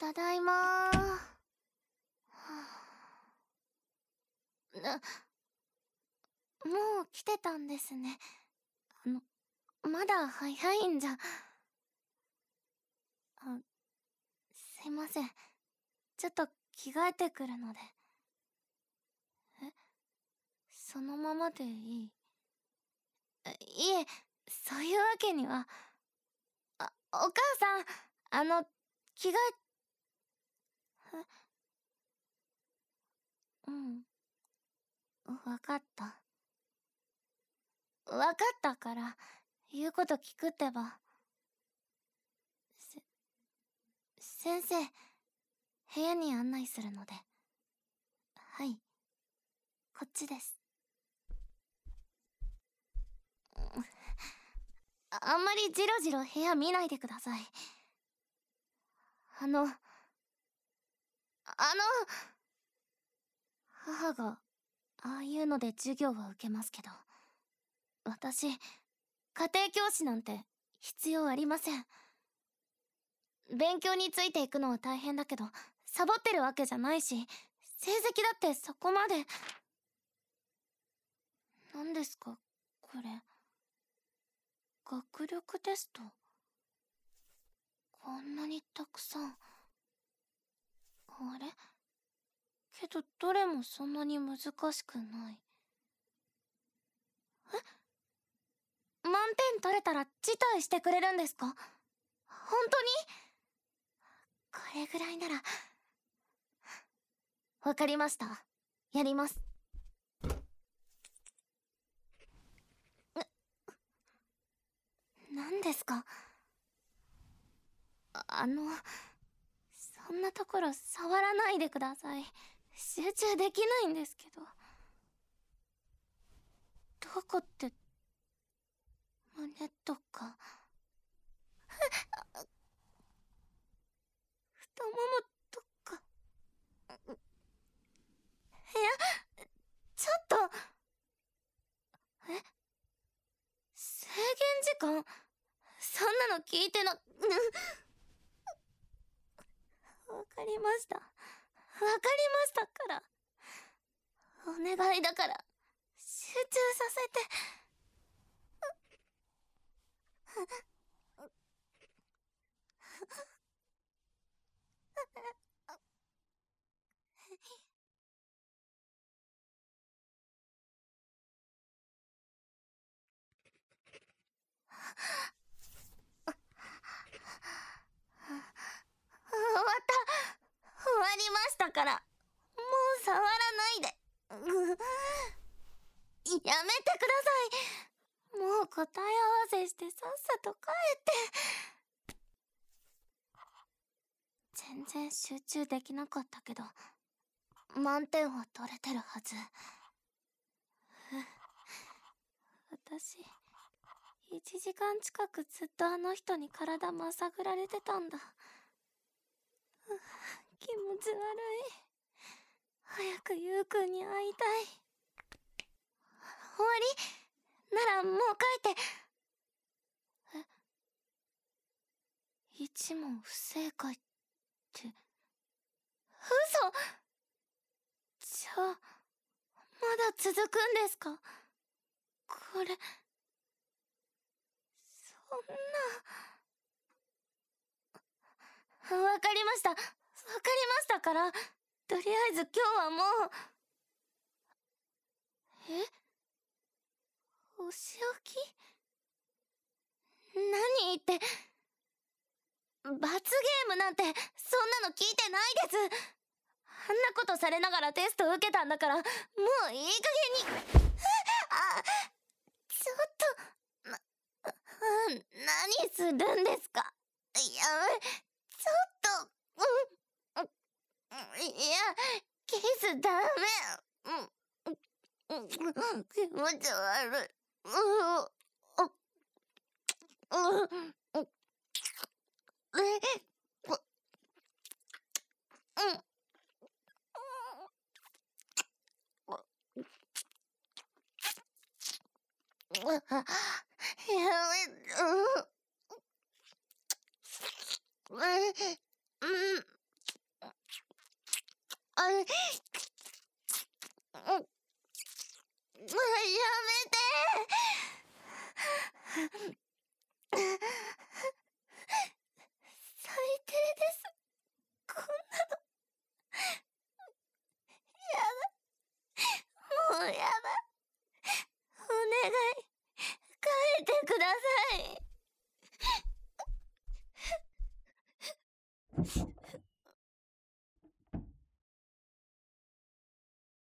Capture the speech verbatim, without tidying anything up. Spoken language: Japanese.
ただいまー。はあ、な、もう来てたんですね。あの、まだ早いんじゃ。あ、すいません。ちょっと着替えてくるので。え、そのままでいい？え、いえ、そういうわけには。あ、お母さん、あの、着替え、え、うん。わかった。わかったから、言うこと聞くってば。せ、先生、部屋に案内するので。はい。こっちです。あ、あんまりジロジロ部屋見ないでください。あの、あの、母が、ああいうので授業は受けますけど、私、家庭教師なんて必要ありません。勉強についていくのは大変だけど、サボってるわけじゃないし、成績だってそこまで。何ですか、これ。学力テスト。こんなにたくさん。あれ？けどどれもそんなに難しくない。え？満点取れたら辞退してくれるんですか？本当に？これぐらいなら。わかりました。やります。何ですか？あ、あの、そんなところ触らないでください。集中できないんですけど。どこって、胸とか太ももとか。部屋、ちょっと。え、制限時間、そんなの聞いてな。わかりました。わかりましたから。お願いだから集中させて。終わった。終わりましたから。もう触らないで。やめてください。もう答え合わせしてさっさと帰って。全然集中できなかったけど、満点は取れてるはず。私、いちじかん近くずっとあの人に体まさぐられてたんだ。気持ち悪い。早くゆうくんに会いたい。終わり？ならもう帰って。え？一問不正解って。嘘！じゃあ、まだ続くんですか？これ、そんな。わかりました。わかりましたから。とりあえず今日はもう。え？お仕置き？何言って。罰ゲームなんてそんなの聞いてないです。あんなことされながらテスト受けたんだから、もういい加減に。あ、ちょっと、な、何するんですか？いや、ちょっと、うん、いや、キスダメ。うん、気持ち悪い。うん、うん、うん、え、うん。やめ、うん、うん、 あ、う、やめて。最低です。こんなの。やだ。もうやだ。お願い、帰ってください。